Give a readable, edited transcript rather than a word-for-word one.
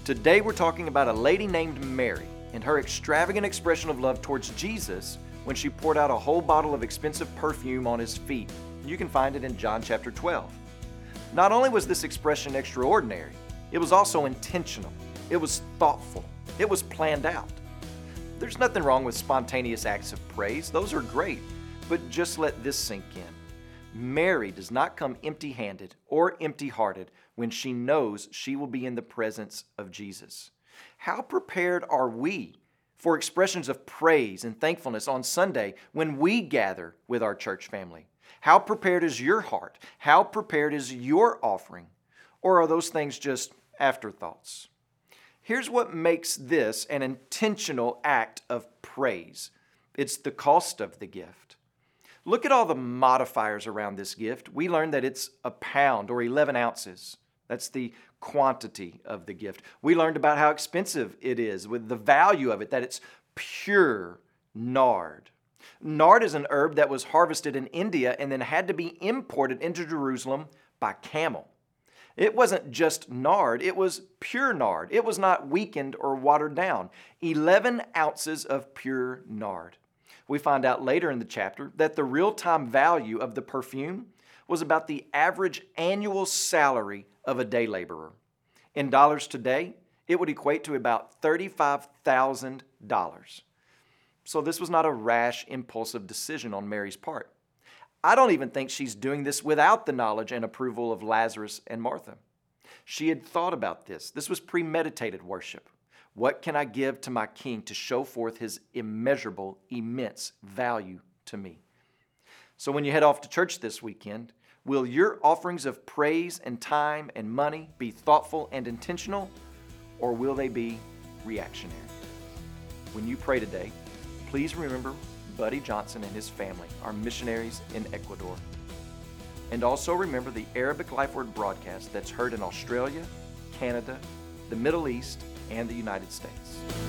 Today we're talking about a lady named Mary and her extravagant expression of love towards Jesus when she poured out a whole bottle of expensive perfume on his feet. You can find it in John chapter 12. Not only was this expression extraordinary, it was also intentional. It was thoughtful. It was planned out. There's nothing wrong with spontaneous acts of praise. Those are great. But just let this sink in. Mary does not come empty-handed or empty-hearted when she knows she will be in the presence of Jesus. How prepared are we for expressions of praise and thankfulness on Sunday when we gather with our church family? How prepared is your heart? How prepared is your offering? Or are those things just afterthoughts? Here's what makes this an intentional act of praise. It's the cost of the gift. Look at all the modifiers around this gift. We learned that it's a pound or 11 ounces. That's the quantity of the gift. We learned about how expensive it is, with the value of it, that it's pure nard. Nard is an herb that was harvested in India and then had to be imported into Jerusalem by camel. It wasn't just nard, it was pure nard. It was not weakened or watered down. 11 ounces of pure nard. We find out later in the chapter that the real-time value of the perfume was about the average annual salary of a day laborer. In dollars today, it would equate to about $35,000. So this was not a rash, impulsive decision on Mary's part. I don't even think she's doing this without the knowledge and approval of Lazarus and Martha. She had thought about this. This was premeditated worship. What can I give to my King to show forth his immeasurable, immense value to me? So when you head off to church this weekend, will your offerings of praise and time and money be thoughtful and intentional, or will they be reactionary? When you pray today, please remember Buddy Johnson and his family, our missionaries in Ecuador. And also remember the Arabic Life Word broadcast that's heard in Australia, Canada, the Middle East, and the United States.